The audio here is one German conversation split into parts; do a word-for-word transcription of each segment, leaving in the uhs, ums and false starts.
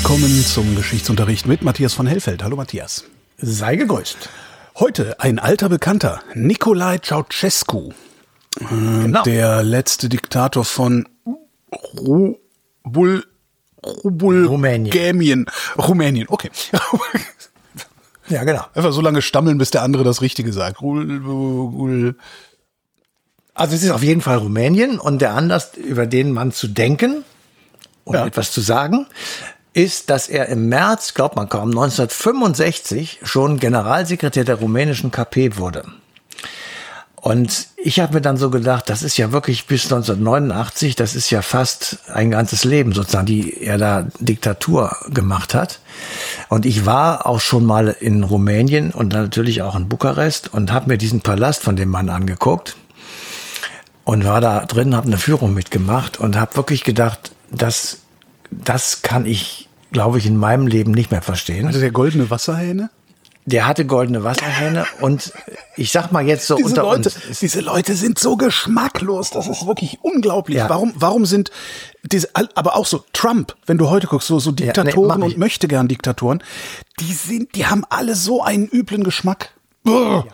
willkommen zum Geschichtsunterricht mit Matthias von Hellfeld. Hallo Matthias. Sei gegrüßt. Heute ein alter Bekannter, Nicolae Ceausescu, äh, Genau. der letzte Diktator von Ru- Bul- Bul- Rumänien. Rumänien. Rumänien, okay. Ja, genau. Einfach so lange stammeln, bis der andere das Richtige sagt. Rul- Rul- Also es ist auf jeden Fall Rumänien und der Anlass, über den Mann zu denken und Ja. etwas zu sagen, ist, dass er im März, glaubt man kaum, neunzehnhundertfünfundsechzig schon Generalsekretär der rumänischen K P wurde. Und ich habe mir dann so gedacht, das ist ja wirklich bis neunzehnhundertneunundachtzig, das ist ja fast ein ganzes Leben sozusagen, die er da Diktatur gemacht hat. Und ich war auch schon mal in Rumänien und natürlich auch in Bukarest und habe mir diesen Palast von dem Mann angeguckt und war da drin, habe eine Führung mitgemacht und habe wirklich gedacht, das, das kann ich, glaube ich, in meinem Leben nicht mehr verstehen. Hatte der goldene Wasserhähne? Der hatte goldene Wasserhähne und ich sag mal jetzt so Diese unter Leute, uns. diese Leute sind so geschmacklos, das ist wirklich unglaublich. Ja. Warum, warum sind diese, aber auch so Trump, wenn du heute guckst, so, so Diktatoren Ja, nee, mach und ich. möchtegern Diktatoren, die sind, die haben alle so einen üblen Geschmack. Brr.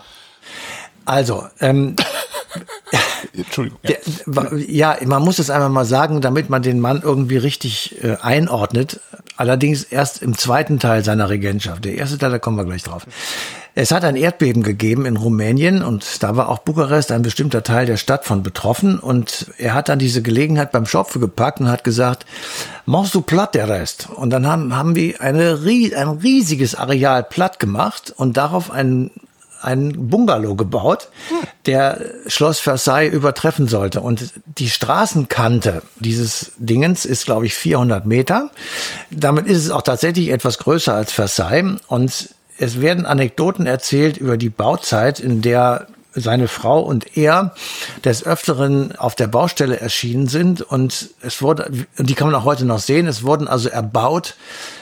Also, ähm, Entschuldigung. Ja. der, ja, man muss es einmal mal sagen, damit man den Mann irgendwie richtig äh, einordnet. Allerdings erst im zweiten Teil seiner Regentschaft. Der erste Teil, da kommen wir gleich drauf. Es hat ein Erdbeben gegeben in Rumänien und da war auch Bukarest, ein bestimmter Teil der Stadt, von betroffen. Und er hat dann diese Gelegenheit beim Schopfe gepackt und hat gesagt, machst du platt der Rest? Und dann haben, haben wir eine, rie- ein riesiges Areal platt gemacht und darauf einen ein Bungalow gebaut, der Schloss Versailles übertreffen sollte. Und die Straßenkante dieses Dingens ist, glaube ich, vierhundert Meter. Damit ist es auch tatsächlich etwas größer als Versailles. Und es werden Anekdoten erzählt über die Bauzeit, in der seine Frau und er des Öfteren auf der Baustelle erschienen sind. Und es wurde, die kann man auch heute noch sehen, es wurden also erbaut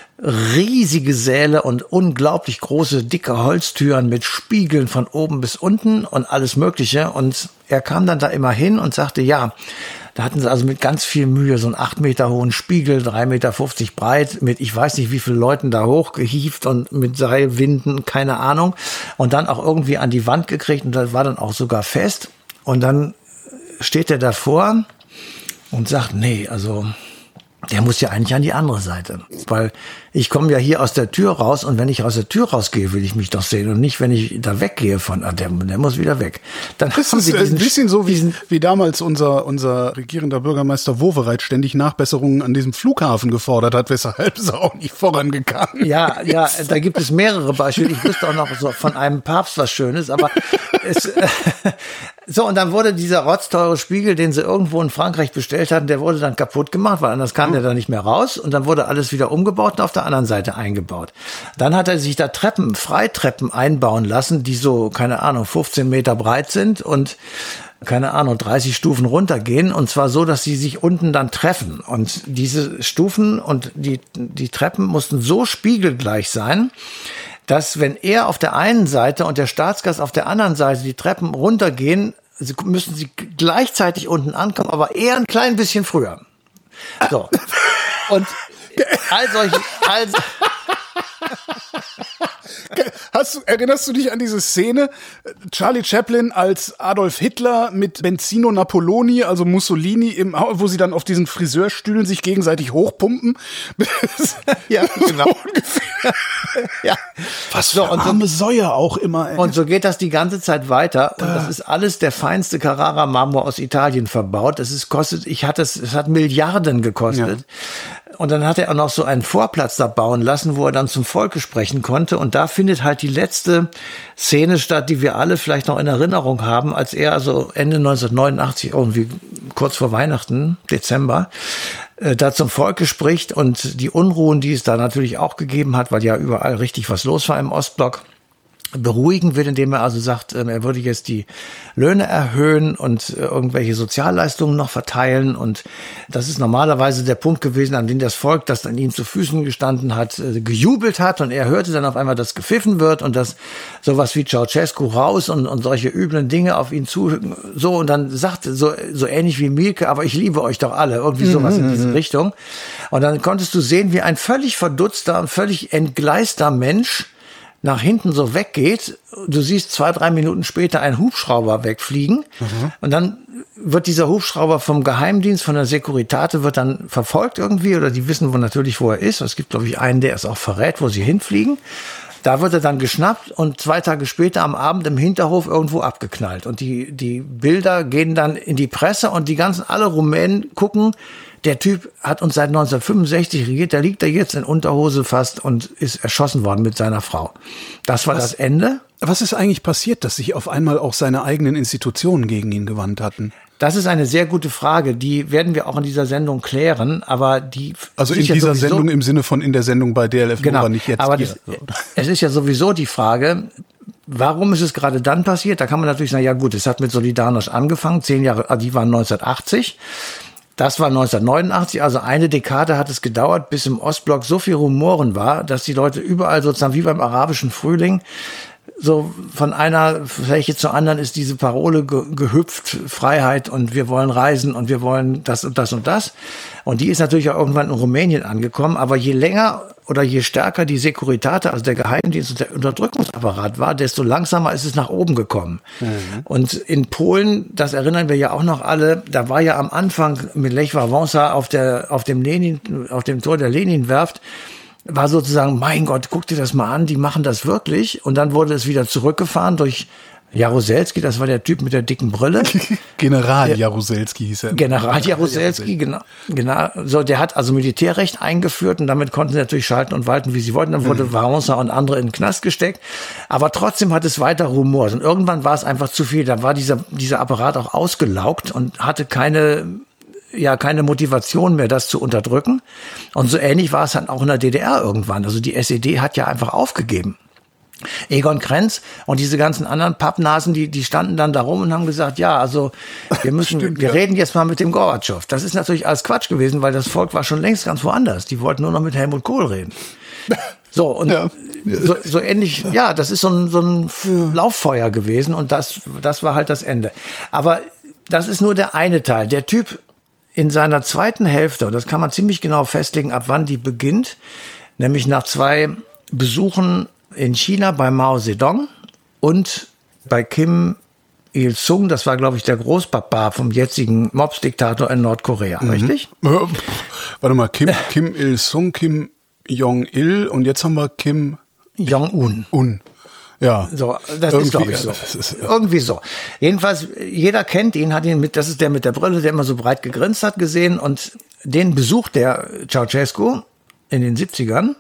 riesige Säle und unglaublich große, dicke Holztüren mit Spiegeln von oben bis unten und alles Mögliche. Und er kam dann da immer hin und sagte, ja, da hatten sie also mit ganz viel Mühe so einen acht Meter hohen Spiegel, drei Meter fünfzig breit, mit ich weiß nicht wie vielen Leuten da hochgehievt und mit Seilwinden, keine Ahnung. Und dann auch irgendwie an die Wand gekriegt und das war dann auch sogar fest. Und dann steht er davor und sagt, nee, also der muss ja eigentlich an die andere Seite. Weil ich komme ja hier aus der Tür raus und wenn ich aus der Tür rausgehe, will ich mich doch sehen und nicht, wenn ich da weggehe von, ah, der, der muss wieder weg. Dann Das haben ist sie ein diesen, bisschen so wie, diesen, wie damals unser, unser regierender Bürgermeister Wowereit ständig Nachbesserungen an diesem Flughafen gefordert hat, weshalb es auch nicht vorangegangen. ja, ja, da gibt es mehrere Beispiele. Ich wüsste auch noch so von einem Papst was Schönes, aber es, äh, so, und dann wurde dieser rotzteure Spiegel, den sie irgendwo in Frankreich bestellt hatten, der wurde dann kaputt gemacht, weil anders kam der da nicht mehr raus. Und dann wurde alles wieder umgebaut und auf der anderen Seite eingebaut. Dann hat er sich da Treppen, Freitreppen einbauen lassen, die so, keine Ahnung, fünfzehn Meter breit sind und keine Ahnung, dreißig Stufen runtergehen. Und zwar so, dass sie sich unten dann treffen. Und diese Stufen und die, die Treppen mussten so spiegelgleich sein, dass wenn er auf der einen Seite und der Staatsgast auf der anderen Seite die Treppen runtergehen, sie, müssen sie gleichzeitig unten ankommen, aber eher ein klein bisschen früher. So. Und all solche, all, Hast du, erinnerst du dich an diese Szene? Charlie Chaplin als Adolf Hitler mit Benzino Napoloni, also Mussolini, im, wo sie dann auf diesen Friseurstühlen sich gegenseitig hochpumpen? ja, genau. So ungefähr. Ja. Was So, für und so- arme Säue auch immer. Ey. Und so geht das die ganze Zeit weiter. Und das ist alles der feinste Carrara-Marmor aus Italien verbaut. Das ist kostet, ich hatte es, es hat Milliarden gekostet. Und dann hat er auch noch so einen Vorplatz da bauen lassen, wo er dann zum Volke sprechen konnte. Und da findet halt die letzte Szene statt, die wir alle vielleicht noch in Erinnerung haben, als er also Ende neunzehnhundertneunundachtzig, irgendwie kurz vor Weihnachten, Dezember, äh, da zum Volke spricht und die Unruhen, die es da natürlich auch gegeben hat, weil ja überall richtig was los war im Ostblock. beruhigen will, indem er also sagt, er würde jetzt die Löhne erhöhen und irgendwelche Sozialleistungen noch verteilen. Und das ist normalerweise der Punkt gewesen, an dem das Volk, das an ihm zu Füßen gestanden hat, gejubelt hat. Und er hörte dann auf einmal, dass gepfiffen wird und dass sowas wie Ceausescu raus und, und solche üblen Dinge auf ihn zu, so. Und dann sagte so, so ähnlich wie Mielke, aber ich liebe euch doch alle. Irgendwie sowas mhm. in diese Richtung. Und dann konntest du sehen, wie ein völlig verdutzter und völlig entgleister Mensch nach hinten so weggeht. Du siehst zwei, drei Minuten später einen Hubschrauber wegfliegen. Mhm. Und dann wird dieser Hubschrauber vom Geheimdienst, von der Securitate, wird dann verfolgt irgendwie, oder die wissen wohl natürlich, wo er ist. Es gibt, glaube ich, einen, der es auch verrät, wo sie hinfliegen. Da wird er dann geschnappt und zwei Tage später am Abend im Hinterhof irgendwo abgeknallt. Und die, die Bilder gehen dann in die Presse und die ganzen, alle Rumänen gucken, der Typ hat uns seit neunzehnhundertfünfundsechzig regiert, da liegt er jetzt in Unterhose fast und ist erschossen worden mit seiner Frau. Das war was, das Ende. Was ist eigentlich passiert, dass sich auf einmal auch seine eigenen Institutionen gegen ihn gewandt hatten? Das ist eine sehr gute Frage, die werden wir auch in dieser Sendung klären, aber die... Also in dieser ja sowieso, Sendung im Sinne von in der Sendung bei D L F genau, Nova, nicht jetzt. Aber das, es ist ja sowieso die Frage, warum ist es gerade dann passiert? Da kann man natürlich sagen, ja gut, es hat mit Solidarność angefangen, zehn Jahre, die waren neunzehnhundertachtzig. Das war neunzehnhundertneunundachtzig, also eine Dekade hat es gedauert, bis im Ostblock so viel Rumoren war, dass die Leute überall sozusagen wie beim arabischen Frühling so von einer Fläche zur anderen ist diese Parole ge- gehüpft, Freiheit und wir wollen reisen und wir wollen das und das und das. Und die ist natürlich auch irgendwann in Rumänien angekommen, aber je länger oder je stärker die Securitate, also der Geheimdienst und der Unterdrückungsapparat war, desto langsamer ist es nach oben gekommen. Mhm. Und in Polen, das erinnern wir ja auch noch alle, da war ja am Anfang mit Lech Wałęsa auf der, auf dem Lenin, auf dem Tor der Leninwerft, war sozusagen, mein Gott, guck dir das mal an, die machen das wirklich. Und dann wurde es wieder zurückgefahren durch Jaruzelski, das war der Typ mit der dicken Brille. General Jaruzelski hieß er. General Jaruzelski, genau, genau. So, der hat also Militärrecht eingeführt und damit konnten sie natürlich schalten und walten, wie sie wollten. Dann wurde mhm. Wałęsa und andere in den Knast gesteckt. Aber trotzdem hat es weiter Rumor. Und irgendwann war es einfach zu viel. Da war dieser, dieser Apparat auch ausgelaugt und hatte keine, ja, keine Motivation mehr, das zu unterdrücken. Und so ähnlich war es dann auch in der D D R irgendwann. Also die S E D hat ja einfach aufgegeben. Egon Krenz und diese ganzen anderen Pappnasen, die, die standen dann da rum und haben gesagt, ja, also wir müssen, Stimmt, wir ja. reden jetzt mal mit dem Gorbatschow. Das ist natürlich alles Quatsch gewesen, weil das Volk war schon längst ganz woanders. Die wollten nur noch mit Helmut Kohl reden. So, und ja. so, so ähnlich, ja, das ist so ein, so ein ja. Lauffeuer gewesen und das, das war halt das Ende. Aber das ist nur der eine Teil. Der Typ in seiner zweiten Hälfte, und das kann man ziemlich genau festlegen, ab wann die beginnt, nämlich nach zwei Besuchen in China bei Mao Zedong und bei Kim Il-sung, das war, glaube ich, der Großpapa vom jetzigen Mobs-Diktator in Nordkorea, mhm. richtig? Äh, warte mal, Kim, Kim Il-sung, Kim Jong-il und jetzt haben wir Kim Jong-un. Un. Ja. So, das Irgendwie, ist, glaube ich, so. Ist, ja. Irgendwie so. Jedenfalls, jeder kennt ihn, hat ihn mit, das ist der mit der Brille, der immer so breit gegrinst hat, gesehen, und den besucht der Ceausescu in den siebzigern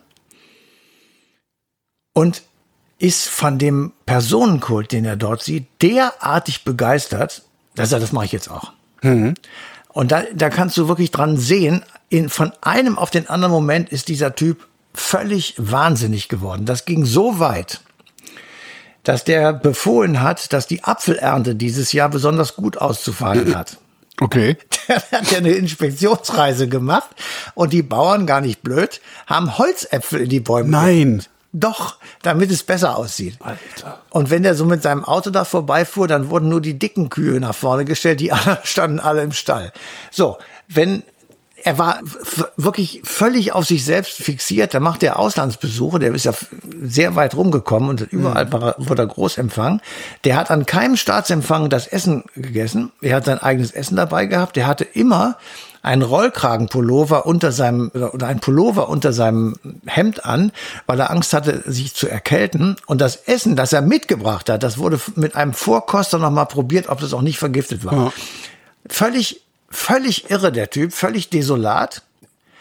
und ist von dem Personenkult, den er dort sieht, derartig begeistert, dass er, das mache ich jetzt auch. Mhm. Und da, da kannst du wirklich dran sehen, in, von einem auf den anderen Moment ist dieser Typ völlig wahnsinnig geworden. Das ging so weit, dass der befohlen hat, dass die Apfelernte dieses Jahr besonders gut auszufallen hat. Okay. Der hat ja eine Inspektionsreise gemacht und die Bauern, gar nicht blöd, haben Holzäpfel in die Bäume Nein. gelegt. Doch, damit es besser aussieht. Alter. Und wenn der so mit seinem Auto da vorbeifuhr, dann wurden nur die dicken Kühe nach vorne gestellt, die anderen standen alle im Stall. So, wenn er war f- wirklich völlig auf sich selbst fixiert, da macht er Auslandsbesuche, der ist ja sehr weit rumgekommen und überall mhm. wurde er groß empfangen. Der hat an keinem Staatsempfang das Essen gegessen, er hat sein eigenes Essen dabei gehabt, der hatte immer einen Rollkragenpullover unter seinem, oder ein Pullover unter seinem Hemd an, weil er Angst hatte, sich zu erkälten. Und das Essen, das er mitgebracht hat, das wurde mit einem Vorkoster nochmal probiert, ob das auch nicht vergiftet war. Ja. Völlig, völlig irre, der Typ, völlig desolat.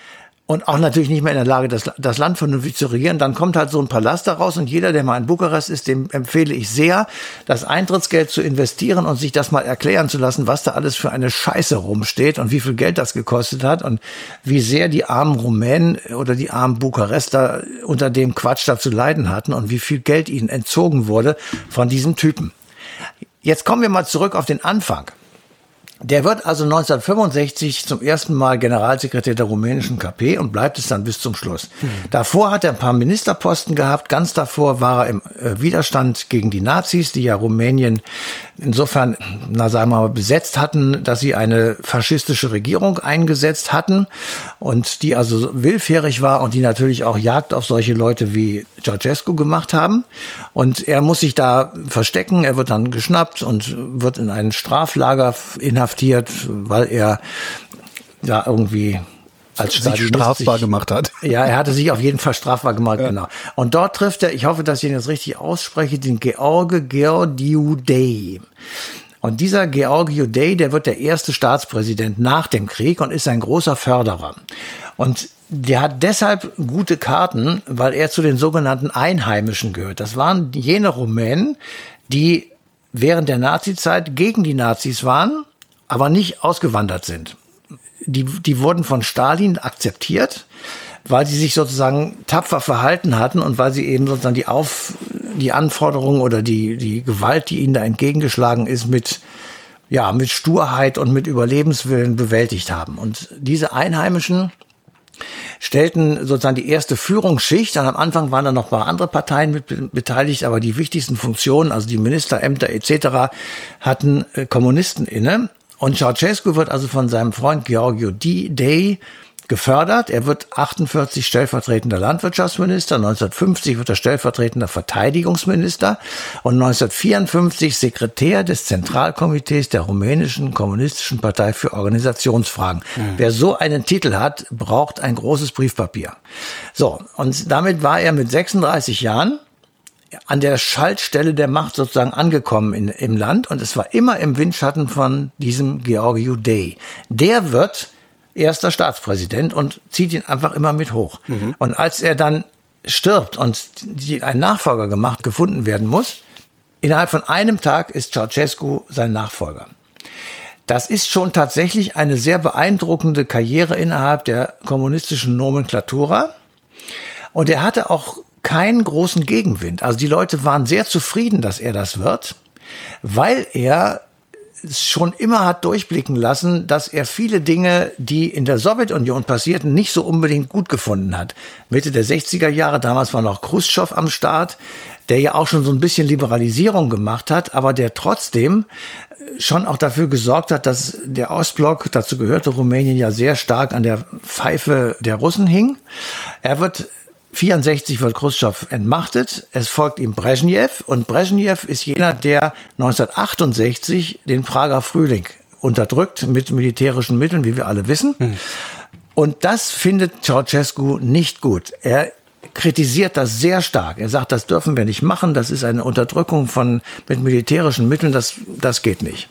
und auch natürlich nicht mehr in der Lage, das, das Land vernünftig zu regieren. Dann kommt halt so ein Palast daraus und jeder, der mal in Bukarest ist, dem empfehle ich sehr, das Eintrittsgeld zu investieren und sich das mal erklären zu lassen, was da alles für eine Scheiße rumsteht und wie viel Geld das gekostet hat und wie sehr die armen Rumänen oder die armen Bukarester unter dem Quatsch da zu leiden hatten und wie viel Geld ihnen entzogen wurde von diesem Typen. Jetzt kommen wir mal zurück auf den Anfang. Der wird also neunzehnhundertfünfundsechzig zum ersten Mal Generalsekretär der rumänischen K P und bleibt es dann bis zum Schluss. Mhm. Davor hat er ein paar Ministerposten gehabt. Ganz davor war er im Widerstand gegen die Nazis, die ja Rumänien insofern, na sagen wir mal, besetzt hatten, dass sie eine faschistische Regierung eingesetzt hatten und die also willfährig war und die natürlich auch Jagd auf solche Leute wie Ceausescu gemacht haben. Und er muss sich da verstecken. Er wird dann geschnappt und wird in ein Straflager inhaftiert, weil er ja irgendwie als sich strafbar gemacht hat. Ja, er hatte sich auf jeden Fall strafbar gemacht, ja. Genau. Und dort trifft er, ich hoffe, dass ich ihn jetzt richtig ausspreche, den George Georgiou. Und dieser Georgiou, der wird der erste Staatspräsident nach dem Krieg und ist ein großer Förderer. Und der hat deshalb gute Karten, weil er zu den sogenannten Einheimischen gehört. Das waren jene Rumänen, die während der Nazizeit gegen die Nazis waren, aber nicht ausgewandert sind. Die, die wurden von Stalin akzeptiert, weil sie sich sozusagen tapfer verhalten hatten und weil sie eben sozusagen die Auf, die Anforderungen oder die, die Gewalt, die ihnen da entgegengeschlagen ist, mit, ja, mit Sturheit und mit Überlebenswillen bewältigt haben. Und diese Einheimischen stellten sozusagen die erste Führungsschicht. Dann am Anfang waren da noch ein paar andere Parteien mit beteiligt, aber die wichtigsten Funktionen, also die Ministerämter et cetera, hatten äh, Kommunisten inne. Und Ceausescu wird also von seinem Freund Georgiou Day gefördert. Er wird achtundvierzig stellvertretender Landwirtschaftsminister, neunzehnhundertfünfzig wird er stellvertretender Verteidigungsminister und neunzehnhundertvierundfünfzig Sekretär des Zentralkomitees der rumänischen Kommunistischen Partei für Organisationsfragen. Mhm. Wer so einen Titel hat, braucht ein großes Briefpapier. So, und damit war er mit sechsunddreißig Jahren an der Schaltstelle der Macht sozusagen angekommen in, im Land und es war immer im Windschatten von diesem Georgiou Day. Der wird erster Staatspräsident und zieht ihn einfach immer mit hoch. Mhm. Und als er dann stirbt und die, ein Nachfolger gemacht, gefunden werden muss, innerhalb von einem Tag ist Ceausescu sein Nachfolger. Das ist schon tatsächlich eine sehr beeindruckende Karriere innerhalb der kommunistischen Nomenklatura. Und er hatte auch keinen großen Gegenwind. Also die Leute waren sehr zufrieden, dass er das wird, weil er schon immer hat durchblicken lassen, dass er viele Dinge, die in der Sowjetunion passierten, nicht so unbedingt gut gefunden hat. Mitte der sechziger Jahre, damals war noch Chruschtschow am Start, der ja auch schon so ein bisschen Liberalisierung gemacht hat, aber der trotzdem schon auch dafür gesorgt hat, dass der Ostblock, dazu gehörte Rumänien ja sehr stark an der Pfeife der Russen hing. Er wird vierundsechzig wird Chruschtschow entmachtet, es folgt ihm Brezhnev und Brezhnev ist jener, der neunzehnhundertachtundsechzig den Prager Frühling unterdrückt mit militärischen Mitteln, wie wir alle wissen. Hm. Und das findet Ceausescu nicht gut. Er kritisiert das sehr stark. Er sagt, das dürfen wir nicht machen, das ist eine Unterdrückung von mit militärischen Mitteln, das, das geht nicht.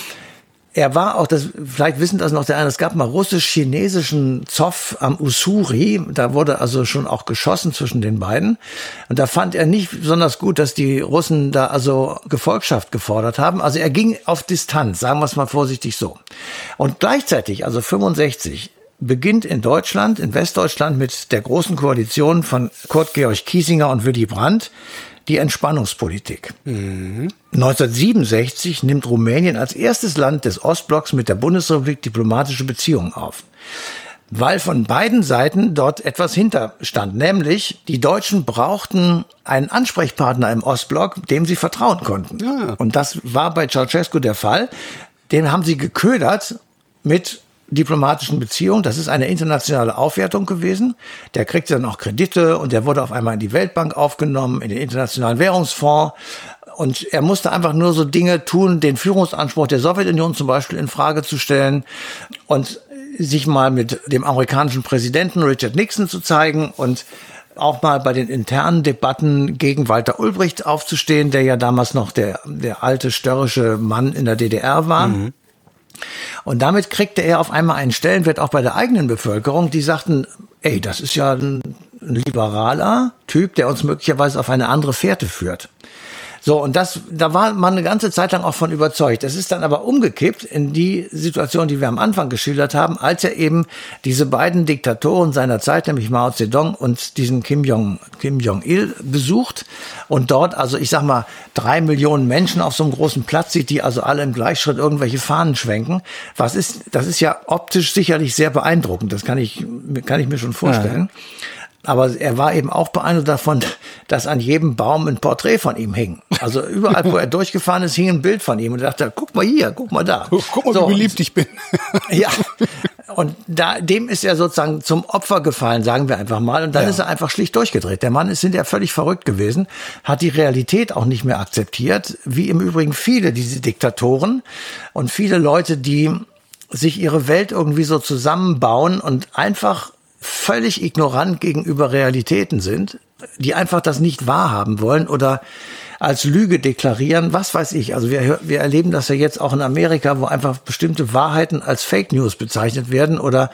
Er war auch, das, vielleicht wissen das noch der eine, es gab mal russisch-chinesischen Zoff am Ussuri, da wurde also schon auch geschossen zwischen den beiden. Und da fand er nicht besonders gut, dass die Russen da also Gefolgschaft gefordert haben. Also er ging auf Distanz, sagen wir es mal vorsichtig so. Und gleichzeitig, also fünfundsechzig, beginnt in Deutschland, in Westdeutschland mit der großen Koalition von Kurt Georg Kiesinger und Willy Brandt, die Entspannungspolitik. Mhm. neunzehnhundertsiebenundsechzig nimmt Rumänien als erstes Land des Ostblocks mit der Bundesrepublik diplomatische Beziehungen auf. Weil von beiden Seiten dort etwas hinterstand, nämlich die Deutschen brauchten einen Ansprechpartner im Ostblock, dem sie vertrauen konnten. Ja. Und das war bei Ceausescu der Fall. Den haben sie geködert mit diplomatischen Beziehungen. Das ist eine internationale Aufwertung gewesen. Der kriegte dann auch Kredite und der wurde auf einmal in die Weltbank aufgenommen, in den Internationalen Währungsfonds. Und er musste einfach nur so Dinge tun, den Führungsanspruch der Sowjetunion zum Beispiel in Frage zu stellen und sich mal mit dem amerikanischen Präsidenten Richard Nixon zu zeigen und auch mal bei den internen Debatten gegen Walter Ulbricht aufzustehen, der ja damals noch der, der alte störrische Mann in der D D R war. Mhm. Und damit kriegte er auf einmal einen Stellenwert auch bei der eigenen Bevölkerung. Die sagten, ey, das ist ja ein, ein liberaler Typ, der uns möglicherweise auf eine andere Fährte führt. So, und das, da war man eine ganze Zeit lang auch von überzeugt. Das ist dann aber umgekippt in die Situation, die wir am Anfang geschildert haben, als er eben diese beiden Diktatoren seiner Zeit, nämlich Mao Zedong und diesen Kim Jong, Kim Jong-il besucht und dort, also ich sag mal, drei Millionen Menschen auf so einem großen Platz sieht, die also alle im Gleichschritt irgendwelche Fahnen schwenken. Was ist, das ist ja optisch sicherlich sehr beeindruckend. Das kann ich, kann ich mir schon vorstellen. Ja. Aber er war eben auch beeindruckt davon, dass an jedem Baum ein Porträt von ihm hing. Also überall, wo er durchgefahren ist, hing ein Bild von ihm. Und er dachte, guck mal hier, guck mal da. Guck mal, so, wie beliebt ich bin. Ja, und da, dem ist er sozusagen zum Opfer gefallen, sagen wir einfach mal. Und dann ja. ist er einfach schlicht durchgedreht. Der Mann ist hinterher völlig verrückt gewesen, hat die Realität auch nicht mehr akzeptiert, wie im Übrigen viele diese Diktatoren und viele Leute, die sich ihre Welt irgendwie so zusammenbauen und einfach völlig ignorant gegenüber Realitäten sind, die einfach das nicht wahrhaben wollen oder als Lüge deklarieren, was weiß ich. Also wir, wir erleben das ja jetzt auch in Amerika, wo einfach bestimmte Wahrheiten als Fake News bezeichnet werden. Oder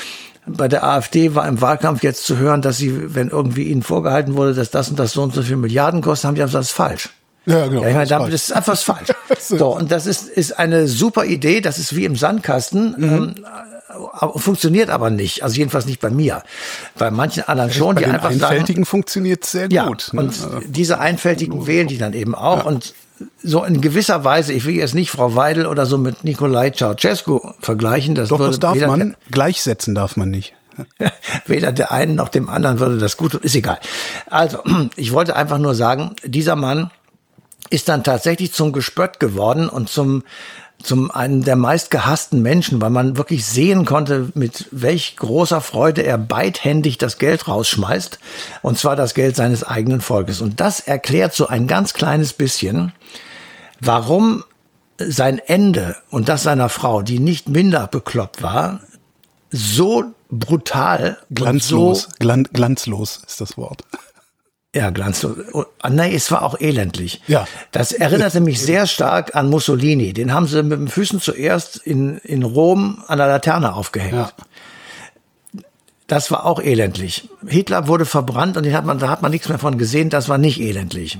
bei der AfD war im Wahlkampf jetzt zu hören, dass sie, wenn irgendwie ihnen vorgehalten wurde, dass das und das so und so viel Milliarden kostet, haben die gesagt, das ist falsch. Ja, genau. Ja, ich meine, das, das ist einfach falsch. So, und das ist, ist eine super Idee. Das ist wie im Sandkasten. Mhm. Ähm, funktioniert aber nicht. Also jedenfalls nicht bei mir. Bei manchen anderen schon, bei die den einfach Einfältigen sagen, funktioniert sehr ja, gut. Ne? Und diese Einfältigen wählen die dann eben auch. Ja. Und so in gewisser Weise, ich will jetzt nicht Frau Weidel oder so mit Nikolai Ceausescu vergleichen. Das Doch, würde das darf man. Gleichsetzen darf man nicht. Weder der einen noch dem anderen würde das gut tun. Ist egal. Also, ich wollte einfach nur sagen, dieser Mann ist dann tatsächlich zum Gespött geworden und zum zum einen der meistgehassten Menschen, weil man wirklich sehen konnte, mit welch großer Freude er beidhändig das Geld rausschmeißt, und zwar das Geld seines eigenen Volkes. Und das erklärt so ein ganz kleines bisschen, warum sein Ende und das seiner Frau, die nicht minder bekloppt war, so brutal, glanzlos, so, Glan- glanzlos ist das Wort. Ja, glanzlos. Nein, es war auch elendlich. Ja. Das erinnerte mich sehr stark an Mussolini. Den haben sie mit den Füßen zuerst in, in Rom an der Laterne aufgehängt. Ja. Das war auch elendlich. Hitler wurde verbrannt und den hat man, da hat man nichts mehr von gesehen. Das war nicht elendlich.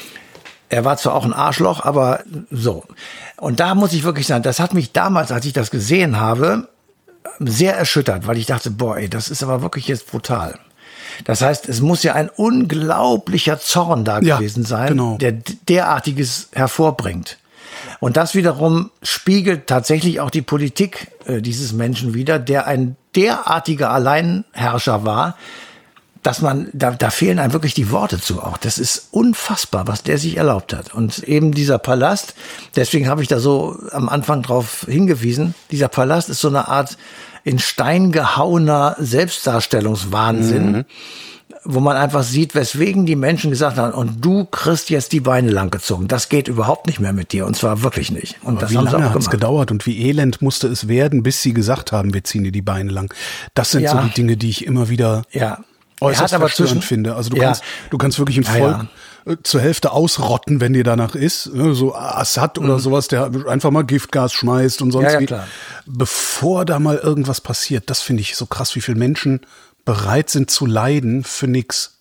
Er war zwar auch ein Arschloch, aber so. Und da muss ich wirklich sagen, das hat mich damals, als ich das gesehen habe, sehr erschüttert, weil ich dachte, boah, ey, das ist aber wirklich jetzt brutal. Das heißt, es muss ja ein unglaublicher Zorn da ja, gewesen sein, genau. der derartiges hervorbringt. Und das wiederum spiegelt tatsächlich auch die Politik äh, dieses Menschen wider, der ein derartiger Alleinherrscher war, dass man, da, da fehlen einem wirklich die Worte zu auch. Das ist unfassbar, was der sich erlaubt hat. Und eben dieser Palast, deswegen habe ich da so am Anfang drauf hingewiesen, dieser Palast ist so eine Art in Stein gehauener Selbstdarstellungswahnsinn, mhm. wo man einfach sieht, weswegen die Menschen gesagt haben, und du kriegst jetzt die Beine langgezogen. Das geht überhaupt nicht mehr mit dir, und zwar wirklich nicht. Und Aber das wie haben lange sie auch hat es gedauert und wie elend musste es werden, bis sie gesagt haben, wir ziehen dir die Beine lang. Das sind ja. so die Dinge, die ich immer wieder ja. äußerst aber verstörend zwischen, finde. Also du ja. kannst, du kannst wirklich ein Volk ja, ja. zur Hälfte ausrotten, wenn dir danach ist. So Assad oder mhm. sowas, der einfach mal Giftgas schmeißt und sonst ja, ja, wie. Klar. Bevor da mal irgendwas passiert, das finde ich so krass, wie viele Menschen bereit sind zu leiden für nix.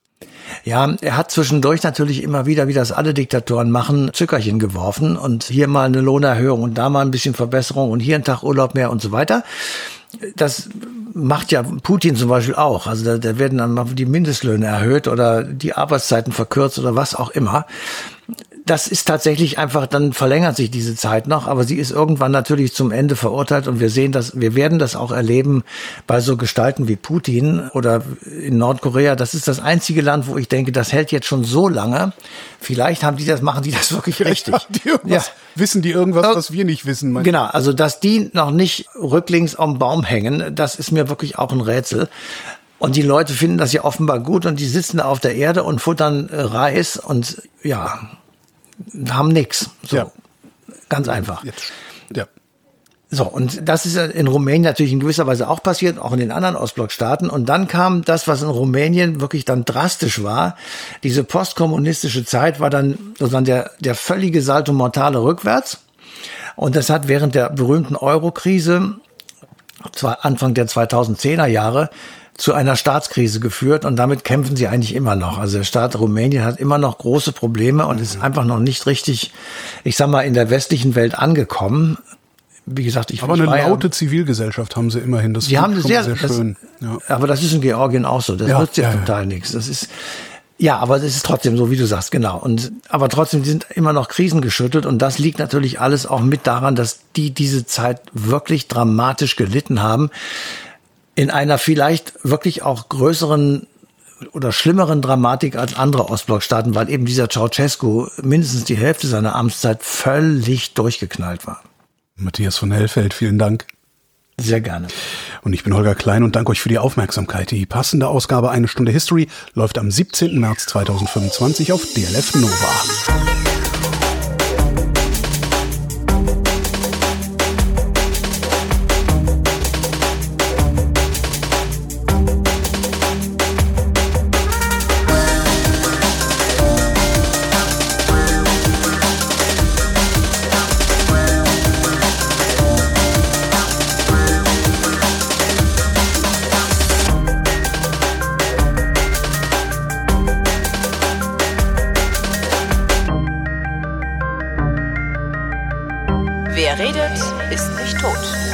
Ja, er hat zwischendurch natürlich immer wieder, wie das alle Diktatoren machen, Zückerchen geworfen und hier mal eine Lohnerhöhung und da mal ein bisschen Verbesserung und hier einen Tag Urlaub mehr und so weiter. Das macht ja Putin zum Beispiel auch. Also da, da werden dann mal die Mindestlöhne erhöht oder die Arbeitszeiten verkürzt oder was auch immer. Das ist tatsächlich einfach, dann verlängert sich diese Zeit noch, aber sie ist irgendwann natürlich zum Ende verurteilt und wir sehen das, wir werden das auch erleben bei so Gestalten wie Putin oder in Nordkorea. Das ist das einzige Land, wo ich denke, das hält jetzt schon so lange. Vielleicht haben die das, machen die das wirklich richtig. Ja, die ja. Wissen die irgendwas, was wir nicht wissen? Mein genau, also dass die noch nicht rücklings am Baum hängen, das ist mir wirklich auch ein Rätsel. Und die Leute finden das ja offenbar gut und die sitzen da auf der Erde und futtern Reis und ja, haben nix. So, ja. Ganz einfach. Jetzt. Ja. So, und das ist in Rumänien natürlich in gewisser Weise auch passiert, auch in den anderen Ostblockstaaten. Und dann kam das, was in Rumänien wirklich dann drastisch war. Diese postkommunistische Zeit war dann sozusagen der, der völlige Salto Mortale rückwärts. Und das hat während der berühmten Euro-Krise, zwar Anfang der zweitausendzehner Jahre, zu einer Staatskrise geführt und damit kämpfen sie eigentlich immer noch. Also der Staat Rumänien hat immer noch große Probleme und ist einfach noch nicht richtig, ich sag mal, in der westlichen Welt angekommen. Wie gesagt, ich aber eine ja, laute Zivilgesellschaft haben sie immerhin. Das sie haben schon sehr, sehr das, schön. Ja. Aber das ist in Georgien auch so. Das ja, nutzt ja, ja total ja. nichts. Das ist ja, aber es ist trotzdem so, wie du sagst, genau. Und aber trotzdem sind immer noch krisengeschüttelt und das liegt natürlich alles auch mit daran, dass die diese Zeit wirklich dramatisch gelitten haben. In einer vielleicht wirklich auch größeren oder schlimmeren Dramatik als andere Ostblockstaaten, weil eben dieser Ceausescu mindestens die Hälfte seiner Amtszeit völlig durchgeknallt war. Matthias von Hellfeld, vielen Dank. Sehr gerne. Und ich bin Holger Klein und danke euch für die Aufmerksamkeit. Die passende Ausgabe Eine Stunde History läuft am siebzehnten März zweitausendfünfundzwanzig auf D L F Nova. Wer redet, ist nicht tot.